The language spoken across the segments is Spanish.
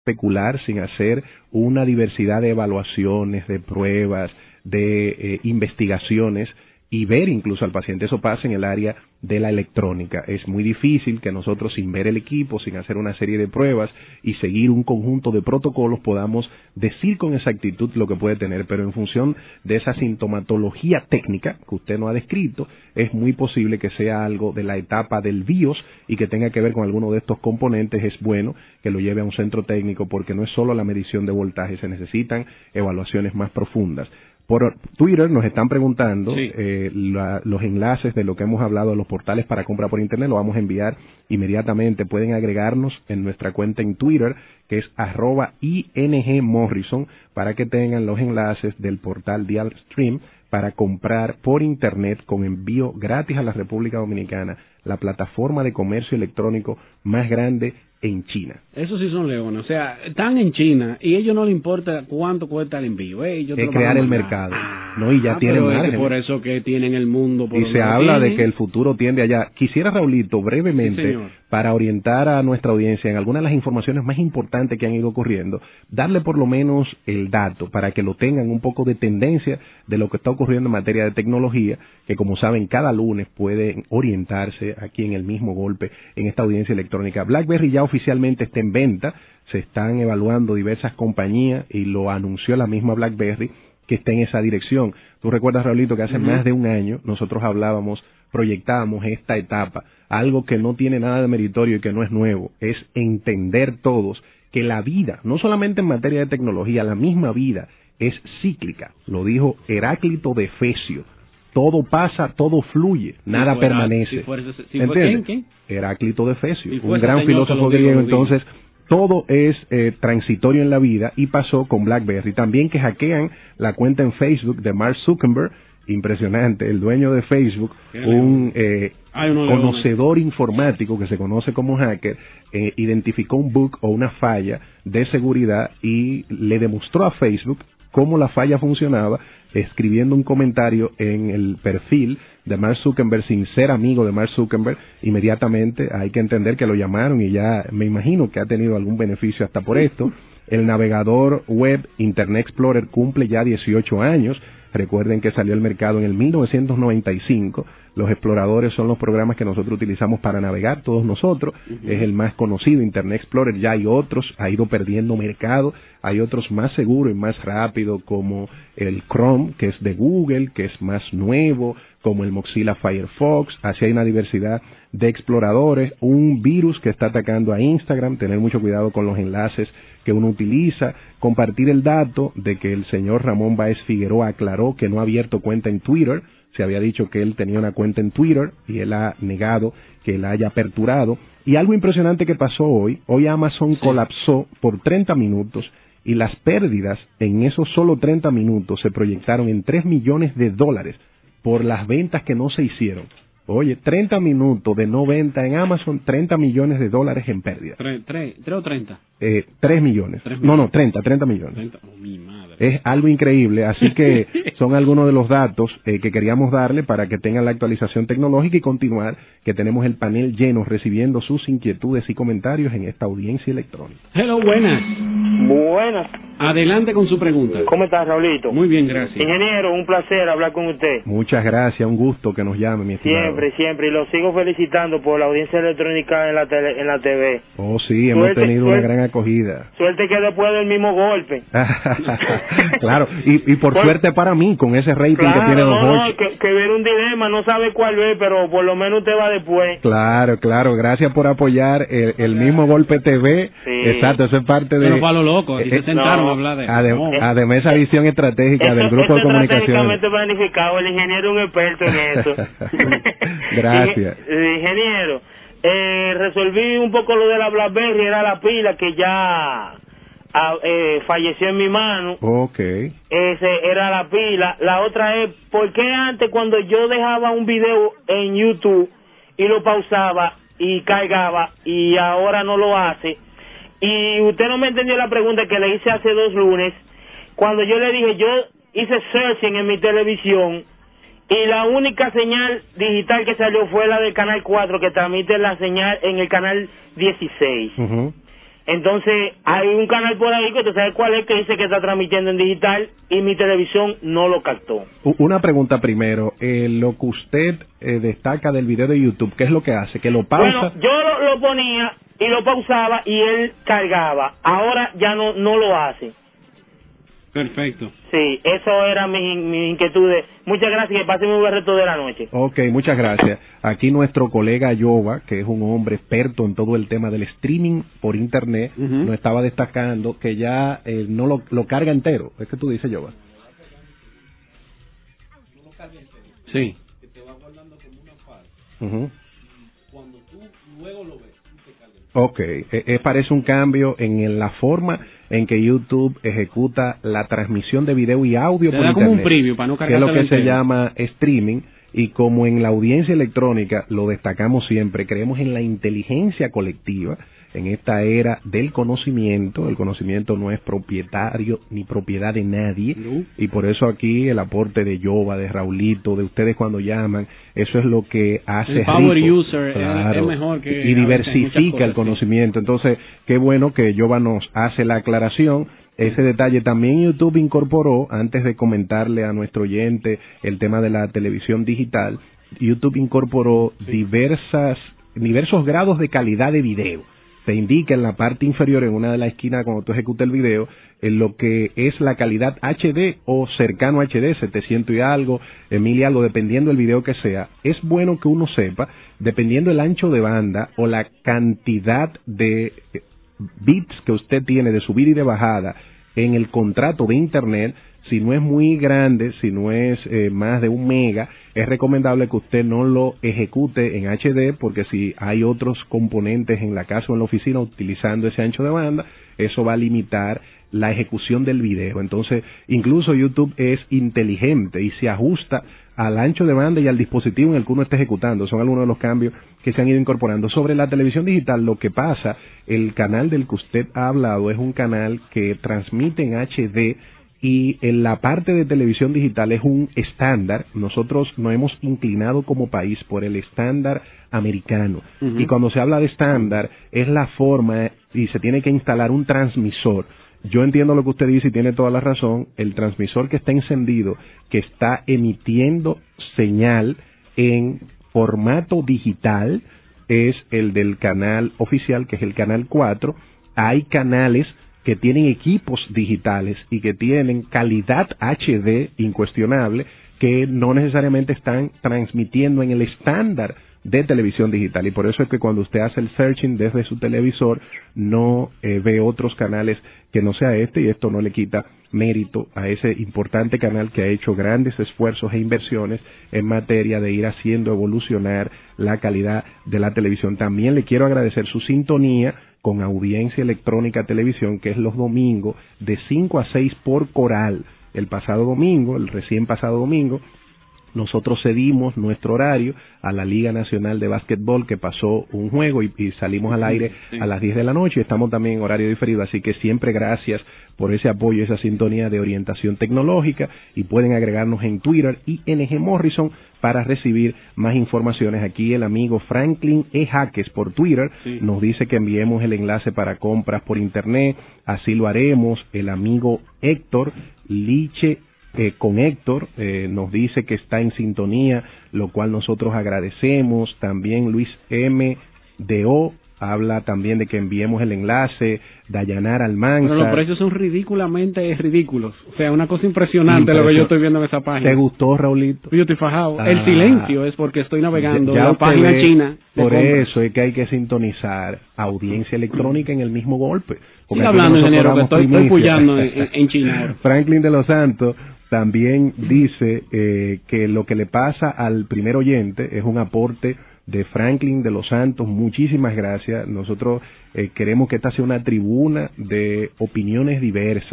especular sin hacer una diversidad de evaluaciones, de pruebas, de investigaciones y ver incluso al paciente. Eso pasa en el área de la electrónica. Es muy difícil que nosotros, sin ver el equipo, sin hacer una serie de pruebas y seguir un conjunto de protocolos, podamos decir con exactitud lo que puede tener, pero en función de esa sintomatología técnica que usted no ha descrito, es muy posible que sea algo de la etapa del BIOS y que tenga que ver con alguno de estos componentes. Es bueno que lo lleve a un centro técnico porque no es solo la medición de voltaje, se necesitan evaluaciones más profundas. Por Twitter nos están preguntando los enlaces de lo que hemos hablado, los portales para compra por internet, lo vamos a enviar inmediatamente. Pueden agregarnos en nuestra cuenta en Twitter, que es @INGMorrison, para que tengan los enlaces del portal DialStream para comprar por internet con envío gratis a la República Dominicana, la plataforma de comercio electrónico más grande en China. Eso sí son leones, o sea, están en China y a ellos no les importa cuánto cuesta el envío. Ellos es crear el mercado, ¿no? Y ya tienen margen. Es por eso que tienen el mundo. Por y se habla de que el futuro tiende allá. Quisiera, Raulito, brevemente, para orientar a nuestra audiencia en algunas de las informaciones más importantes que han ido ocurriendo, darle por lo menos el dato para que lo tengan un poco de tendencia de lo que está ocurriendo en materia de tecnología, que como saben, cada lunes pueden orientarse aquí en el mismo golpe en esta audiencia electrónica. BlackBerry ya oficialmente está en venta, se están evaluando diversas compañías y lo anunció la misma BlackBerry que está en esa dirección. Tú recuerdas, Raulito, que hace más de un año nosotros proyectábamos esta etapa, algo que no tiene nada de meritorio y que no es nuevo, es entender todos que la vida, no solamente en materia de tecnología, la misma vida es cíclica, lo dijo Heráclito de Efesio. Todo pasa, todo fluye, nada permanece. ¿Entiendes? Heráclito de Efesio, un gran filósofo griego. Entonces, todo es transitorio en la vida y pasó con BlackBerry. También que hackean la cuenta en Facebook de Mark Zuckerberg, impresionante, el dueño de Facebook, un conocedor informático que se conoce como hacker, identificó un bug o una falla de seguridad y le demostró a Facebook cómo la falla funcionaba, escribiendo un comentario en el perfil de Mark Zuckerberg sin ser amigo de Mark Zuckerberg. Inmediatamente hay que entender que lo llamaron y ya me imagino que ha tenido algún beneficio hasta por esto. El navegador web Internet Explorer cumple ya 18 años. Recuerden que salió al mercado en el 1995. Los exploradores son los programas que nosotros utilizamos para navegar, todos nosotros. Es el más conocido, Internet Explorer. Ya hay otros, ha ido perdiendo mercado. Hay otros más seguros y más rápidos, como el Chrome, que es de Google, que es más nuevo, como el Mozilla Firefox. Así hay una diversidad de exploradores. Un virus que está atacando a Instagram, tener mucho cuidado con los enlaces que uno utiliza. Compartir el dato de que el señor Ramón Báez Figueroa aclaró que no ha abierto cuenta en Twitter. Se había dicho que él tenía una cuenta en Twitter y él ha negado que la haya aperturado. Y algo impresionante que pasó hoy Amazon colapsó por 30 minutos y las pérdidas en esos solo 30 minutos se proyectaron en $3 millones por las ventas que no se hicieron. Oye, 30 minutos de no venta en Amazon, $30 millones en pérdida. ¿3 o 30? 3 millones. No, 30 millones. 30. Oh, mi madre. Es algo increíble, así que son algunos de los datos que queríamos darle para que tengan la actualización tecnológica y continuar, que tenemos el panel lleno recibiendo sus inquietudes y comentarios en esta audiencia electrónica. Hello, buenas. Buenas. Adelante con su pregunta. ¿Cómo estás, Raulito? Muy bien, gracias. Ingeniero, un placer hablar con usted. Muchas gracias, un gusto que nos llame, mi estimado. Siempre, y lo sigo felicitando por la audiencia electrónica en la TV. Oh, sí, hemos tenido una gran acogida. Suerte que después del mismo golpe. Claro, y por suerte para mí, con ese rating que tiene Don Jorge. Que ver un dilema, no sabe cuál es, pero por lo menos usted va después. Claro, gracias por apoyar el mismo Golpe TV. Sí. Exacto, eso es parte de... Pero para lo loco, aquí se sentaron a hablar de... Además, esa visión estratégica del grupo de comunicación. Estratégicamente planificado, el ingeniero es un experto en eso. Gracias. Ingeniero, resolví un poco lo de la BlackBerry, era la pila que ya falleció en mi mano. Okay. Ese era la pila. La otra es, ¿por qué antes cuando yo dejaba un video en YouTube y lo pausaba y cargaba y ahora no lo hace? Y usted no me entendió la pregunta que le hice hace 2 lunes, cuando yo le dije, yo hice searching en mi televisión y la única señal digital que salió fue la del canal 4, que transmite la señal en el canal 16. Entonces, hay un canal por ahí que tú sabes cuál es, que dice que está transmitiendo en digital y mi televisión no lo captó. Una pregunta primero. Lo que usted destaca del video de YouTube, ¿qué es lo que hace? ¿Que lo pausa? Bueno, yo lo ponía y lo pausaba y él cargaba. Ahora ya no lo hace. Perfecto. Sí, eso era mi inquietud. Muchas gracias y que pasen muy buen resto de la noche. Ok, muchas gracias. Aquí nuestro colega Yoba, que es un hombre experto en todo el tema del streaming por internet, nos estaba destacando que ya no lo carga entero. ¿Es que tú dices, Yoba? No lo carga entero. Sí. Que te va guardando como una file. Cuando tú luego lo ves, te carga entero. Ok, parece un cambio en la forma en que YouTube ejecuta la transmisión de video y audio por internet, como un preview para no que es lo que se llama streaming, y como en la audiencia electrónica lo destacamos siempre, creemos en la inteligencia colectiva, en esta era del conocimiento. El conocimiento no es propietario ni propiedad de nadie, y por eso aquí el aporte de Yoba, de Raulito, de ustedes cuando llaman, eso es lo que hace el power rico, user, claro, es mejor que y diversifica el conocimiento. Entonces, qué bueno que Yoba nos hace la aclaración. Ese detalle también YouTube incorporó, antes de comentarle a nuestro oyente el tema de la televisión digital, YouTube incorporó diversos grados de calidad de video. Te indica en la parte inferior, en una de las esquinas, cuando tú ejecutas el video, en lo que es la calidad HD o cercano a HD, 700 y algo, 1000 y algo, dependiendo del video que sea. Es bueno que uno sepa, dependiendo el ancho de banda o la cantidad de bits que usted tiene de subida y de bajada en el contrato de internet, si no es muy grande, si no es más de 1 mega, es recomendable que usted no lo ejecute en HD, porque si hay otros componentes en la casa o en la oficina utilizando ese ancho de banda, eso va a limitar la ejecución del video. Entonces, incluso YouTube es inteligente y se ajusta al ancho de banda y al dispositivo en el que uno está ejecutando. Son algunos de los cambios que se han ido incorporando. Sobre la televisión digital, lo que pasa, el canal del que usted ha hablado es un canal que transmite en HD, y en la parte de televisión digital es un estándar. Nosotros nos hemos inclinado como país por el estándar americano, y cuando se habla de estándar es la forma, y se tiene que instalar un transmisor. Yo entiendo lo que usted dice y tiene toda la razón. El transmisor que está encendido, que está emitiendo señal en formato digital, es el del canal oficial, que es el canal 4. Hay canales que tienen equipos digitales y que tienen calidad HD incuestionable, que no necesariamente están transmitiendo en el estándar de televisión digital, y por eso es que cuando usted hace el searching desde su televisor no ve otros canales que no sea este, y esto no le quita mérito a ese importante canal que ha hecho grandes esfuerzos e inversiones en materia de ir haciendo evolucionar la calidad de la televisión. También le quiero agradecer su sintonía con Audiencia Electrónica Televisión, que es los domingos de 5 a 6 por Coral. El pasado domingo, el recién pasado domingo, nosotros cedimos nuestro horario a la Liga Nacional de Básquetbol, que pasó un juego y salimos al aire a las 10 de la noche. Estamos también en horario diferido, así que siempre gracias por ese apoyo, esa sintonía de orientación tecnológica, y pueden agregarnos en Twitter ING Morrison para recibir más informaciones. Aquí el amigo Franklin E. Jaques por Twitter nos dice que enviemos el enlace para compras por internet, así lo haremos. El amigo Héctor Liche con Héctor nos dice que está en sintonía, lo cual nosotros agradecemos. También Luis M. D.O. habla también de que enviemos el enlace. Dayanara Almanza. Pero los precios son ridículamente ridículos. O sea, una cosa impresionante lo que yo estoy viendo en esa página. ¿Te gustó, Raulito? Yo estoy fajado. El silencio es porque estoy navegando en la página china. Por eso es que hay que sintonizar Audiencia Electrónica en el mismo golpe. Sigue hablando, ingeniero, que estoy puyando en China ahora. Franklin de los Santos también dice que lo que le pasa al primer oyente es un aporte de Franklin de los Santos. Muchísimas gracias. Nosotros queremos que esta sea una tribuna de opiniones diversas,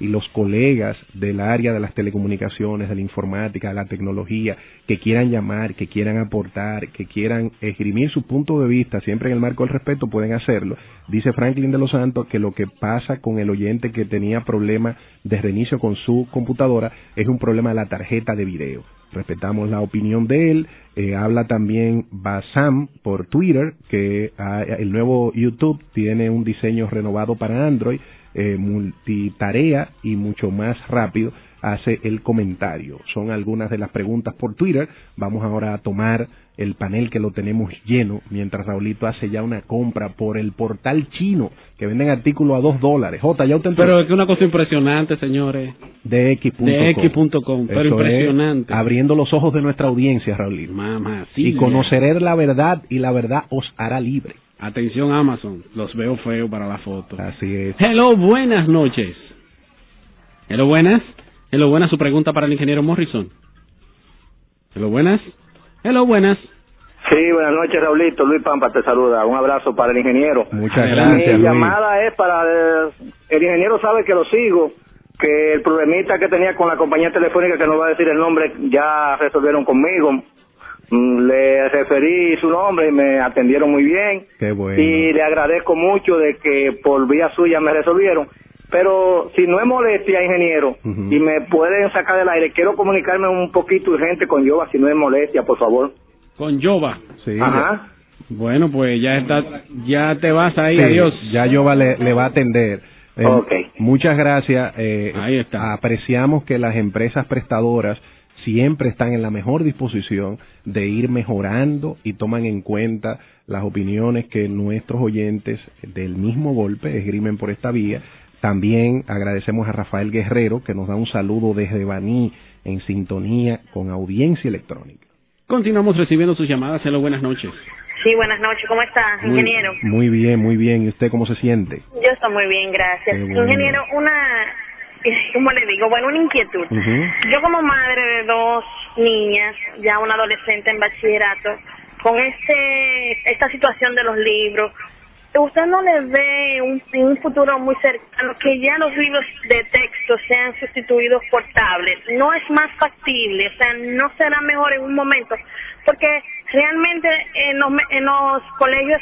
y los colegas del área de las telecomunicaciones, de la informática, de la tecnología, que quieran llamar, que quieran aportar, que quieran esgrimir su punto de vista, siempre en el marco del respeto, pueden hacerlo. Dice Franklin de los Santos que lo que pasa con el oyente que tenía problema de reinicio con su computadora es un problema de la tarjeta de video. Respetamos la opinión de él. Habla también Basam por Twitter que el nuevo YouTube tiene un diseño renovado para Android, multitarea y mucho más rápido. Hace el comentario. Son algunas de las preguntas por Twitter. Vamos ahora a tomar el panel que lo tenemos lleno mientras Raulito hace ya una compra por el portal chino que venden artículos a $2. Jota, ya usted entró. Pero es que una cosa impresionante, señores. De X.com. Pero impresionante. Abriendo los ojos de nuestra audiencia, Raulito. Mamá, sí. Y conoceré la verdad y la verdad os hará libre. Atención Amazon, los veo feos para la foto. Así es. Hello, buenas noches. Hello, buenas. Hello, buenas, su pregunta para el ingeniero Morrison. Hello, buenas. Hello, buenas. Sí, buenas noches, Raulito. Luis Pampa te saluda. Un abrazo para el ingeniero. Muchas gracias, Mi llamada es para... el ingeniero sabe que lo sigo, que el problemita que tenía con la compañía telefónica, que no va a decir el nombre, ya resolvieron conmigo. Le referí su nombre y me atendieron muy bien. Qué bueno. Y le agradezco mucho de que por vía suya me resolvieron. Pero si no es molestia, ingeniero, y me pueden sacar del aire, quiero comunicarme un poquito urgente con Yoba, si no es molestia, por favor. Con Yoba. Sí. Ajá. Bueno, pues ya te vas ahí, sí, adiós. Ya Yoba le va a atender. Okay. Muchas gracias. Ahí está. Apreciamos que las empresas prestadoras siempre están en la mejor disposición de ir mejorando y toman en cuenta las opiniones que nuestros oyentes del mismo golpe esgrimen por esta vía. También agradecemos a Rafael Guerrero, que nos da un saludo desde Baní, en sintonía con audiencia electrónica. Continuamos recibiendo sus llamadas. Hello, buenas noches. Sí, buenas noches. ¿Cómo está, ingeniero? Muy bien, muy bien. ¿Y usted cómo se siente? Yo estoy muy bien, gracias. Bueno. Ingeniero, ¿cómo le digo? Bueno, una inquietud. Yo como madre de 2 niñas, ya una adolescente en bachillerato, con esta situación de los libros, ¿usted no le ve en un futuro muy cercano que ya los libros de texto sean sustituidos por tablets? ¿No es más factible? O sea, ¿no será mejor en un momento? Porque realmente en los colegios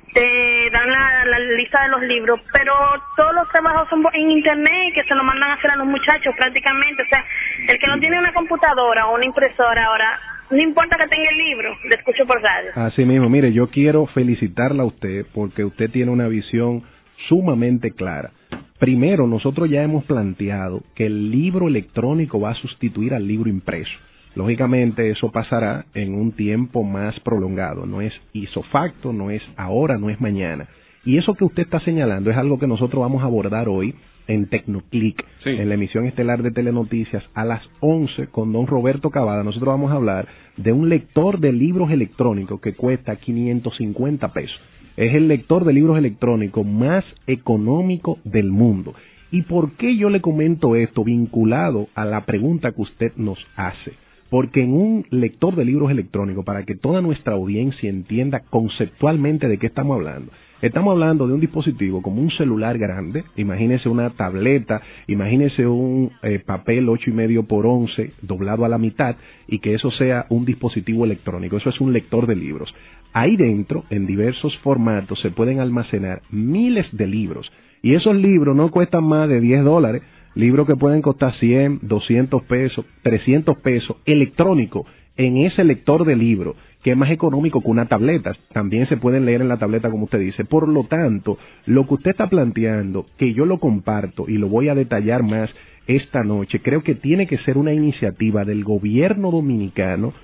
te dan la lista de los libros, pero todos los trabajos son en internet, que se lo mandan a hacer a los muchachos prácticamente. O sea, el que no tiene una computadora o una impresora ahora, no importa que tenga el libro, le escucho por radio. Así mismo, mire, yo quiero felicitarla a usted porque usted tiene una visión sumamente clara. Primero, nosotros ya hemos planteado que el libro electrónico va a sustituir al libro impreso. Lógicamente eso pasará en un tiempo más prolongado, no es isofacto, no es ahora, no es mañana. Y eso que usted está señalando es algo que nosotros vamos a abordar hoy en Tecnoclick, sí, en la emisión estelar de Telenoticias a las 11 con don Roberto Cavada. Nosotros vamos a hablar de un lector de libros electrónicos que cuesta $550. Es el lector de libros electrónicos más económico del mundo. ¿Y por qué yo le comento esto vinculado a la pregunta que usted nos hace? Porque en un lector de libros electrónicos, para que toda nuestra audiencia entienda conceptualmente de qué estamos hablando de un dispositivo como un celular grande, imagínese una tableta, imagínese un papel 8,5 por 11 doblado a la mitad y que eso sea un dispositivo electrónico. Eso es un lector de libros. Ahí dentro, en diversos formatos, se pueden almacenar miles de libros y esos libros no cuestan más de $10. Libros que pueden costar 100, 200 pesos, 300 pesos, electrónico, en ese lector de libros, que es más económico que una tableta. También se pueden leer en la tableta, como usted dice. Por lo tanto, lo que usted está planteando, que yo lo comparto y lo voy a detallar más esta noche, creo que tiene que ser una iniciativa del gobierno dominicano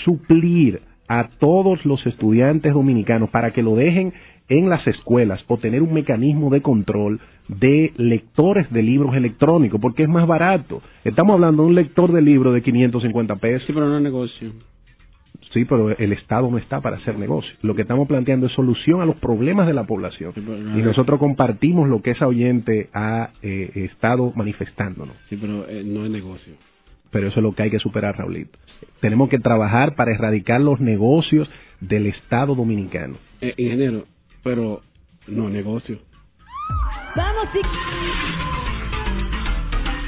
suplir a todos los estudiantes dominicanos para que lo dejen en las escuelas o tener un mecanismo de control de lectores de libros electrónicos, porque es más barato. Estamos hablando de un lector de libros de $550. Sí, pero no es negocio. Sí, pero el Estado no está para hacer negocio. Lo que estamos planteando es solución a los problemas de la población. Sí, y nosotros compartimos lo que esa oyente ha estado manifestándonos. Sí, pero no es negocio. Pero eso es lo que hay que superar, Raulito. Tenemos que trabajar para erradicar los negocios del Estado dominicano. Ingeniero, pero no es negocio. Vamos,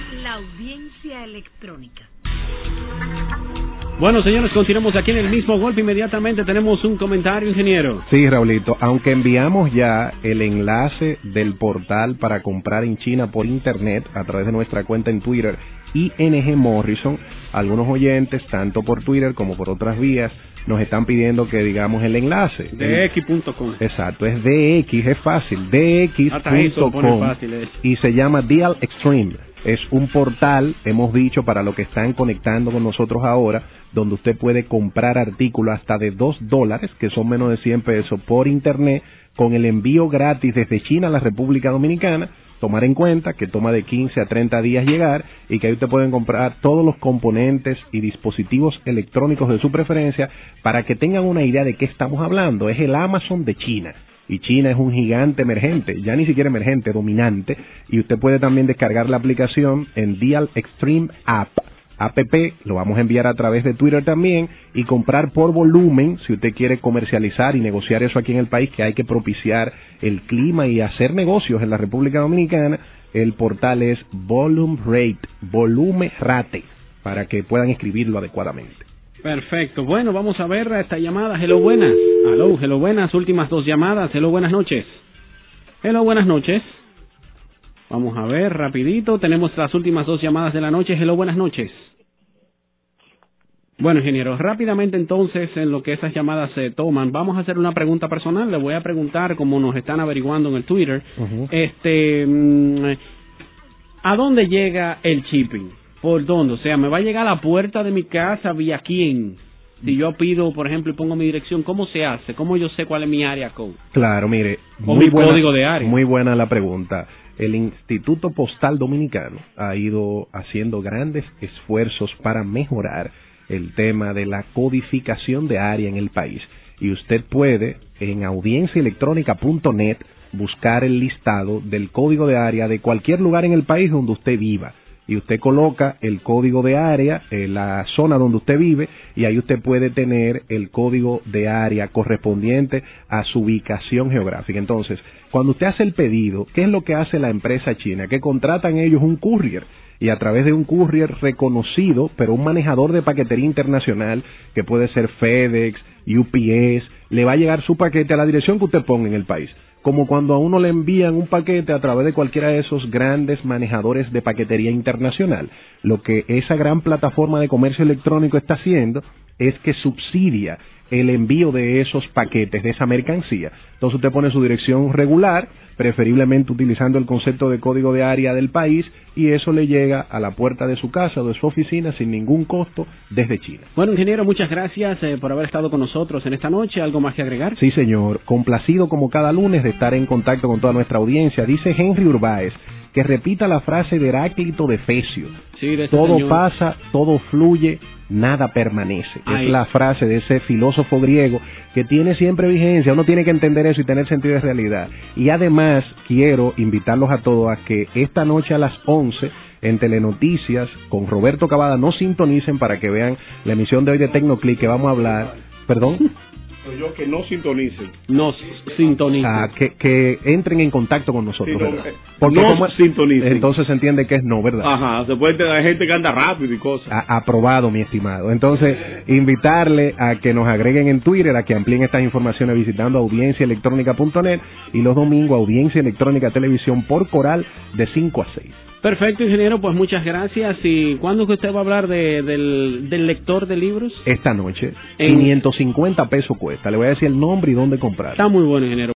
Audiencia electrónica. Bueno, señores, continuamos aquí en el mismo golpe. Inmediatamente tenemos un comentario, ingeniero. Sí, Raulito, aunque enviamos ya el enlace del portal para comprar en China por internet a través de nuestra cuenta en Twitter, ING Morrison, algunos oyentes, tanto por Twitter como por otras vías, nos están pidiendo que digamos el enlace. DX.com. Exacto, es DX, es fácil, DX.com, y se llama Dial Extreme. Es un portal, hemos dicho, para los que están conectando con nosotros ahora, donde usted puede comprar artículos hasta de $2, que son menos de 100 pesos, por internet, con el envío gratis desde China a la República Dominicana. Tomar en cuenta que toma de 15 a 30 días llegar y que ahí usted pueden comprar todos los componentes y dispositivos electrónicos de su preferencia. Para que tengan una idea de qué estamos hablando, es el Amazon de China. Y China es un gigante emergente, ya ni siquiera emergente, dominante. Y usted puede también descargar la aplicación en Dial Extreme App, lo vamos a enviar a través de Twitter también, y comprar por volumen, si usted quiere comercializar y negociar eso aquí en el país, que hay que propiciar el clima y hacer negocios en la República Dominicana. El portal es Volume Rate, para que puedan escribirlo adecuadamente. Perfecto. Bueno, vamos a ver esta llamada. Hello, buenas. Hello, buenas. Últimas dos llamadas. Hello, buenas noches. Hello, buenas noches. Vamos a ver rapidito. Tenemos las últimas dos llamadas de la noche. Hello, buenas noches. Bueno, ingeniero, rápidamente entonces, en lo que esas llamadas se toman, vamos a hacer una pregunta personal. Le voy a preguntar, como nos están averiguando en el Twitter, ¿a dónde llega el shipping? ¿Por dónde? O sea, ¿me va a llegar a la puerta de mi casa vía quién? Si yo pido, por ejemplo, y pongo mi dirección, ¿cómo se hace? ¿Cómo yo sé cuál es mi área code? Claro, mire, o mi código de área. Muy buena la pregunta. El Instituto Postal Dominicano ha ido haciendo grandes esfuerzos para mejorar el tema de la codificación de área en el país. Y usted puede, en audienciaelectronica.net, buscar el listado del código de área de cualquier lugar en el país donde usted viva. Y usted coloca el código de área, la zona donde usted vive, y ahí usted puede tener el código de área correspondiente a su ubicación geográfica. Entonces, cuando usted hace el pedido, ¿qué es lo que hace la empresa china? Que contratan ellos un courier, y a través de un courier reconocido, pero un manejador de paquetería internacional, que puede ser FedEx, UPS, le va a llegar su paquete a la dirección que usted ponga en el país. Como cuando a uno le envían un paquete a través de cualquiera de esos grandes manejadores de paquetería internacional. Lo que esa gran plataforma de comercio electrónico está haciendo es que subsidia el envío de esos paquetes, de esa mercancía. Entonces usted pone su dirección regular, preferiblemente utilizando el concepto de código de área del país, y eso le llega a la puerta de su casa o de su oficina sin ningún costo desde China. Bueno, ingeniero, muchas gracias por haber estado con nosotros en esta noche. ¿Algo más que agregar? Sí, señor. Complacido como cada lunes de estar en contacto con toda nuestra audiencia. Dice Henry Urbáez que repita la frase de Heráclito de Efesio. Sí, de todo señor. pasa, todo fluye, nada permanece. Ay. Es la frase de ese filósofo griego que tiene siempre vigencia. Uno tiene que entender eso y tener sentido de realidad. Y además quiero invitarlos a todos a que esta noche a las 11 en Telenoticias con Roberto Cavada nos sintonicen para que vean la emisión de hoy de Tecnoclick, que vamos a hablar. ¿Perdón? Yo que no sintonicen. Nos sintonicen. Que entren en contacto con nosotros. Sí, no, ¿verdad? Porque no como sintonicen. Entonces se entiende que es no, ¿verdad? Ajá, se puede tener gente que anda rápido y cosas. Aprobado, mi estimado. Entonces, invitarle a que nos agreguen en Twitter, a que amplíen estas informaciones visitando audienciaelectronica.net, y los domingos Audiencia Electrónica Televisión por Coral de 5 a 6. Perfecto, ingeniero, pues muchas gracias. ¿Y cuándo es que usted va a hablar del lector de libros? Esta noche, 550 pesos cuesta. Le voy a decir el nombre y dónde comprar. Está muy bueno, ingeniero.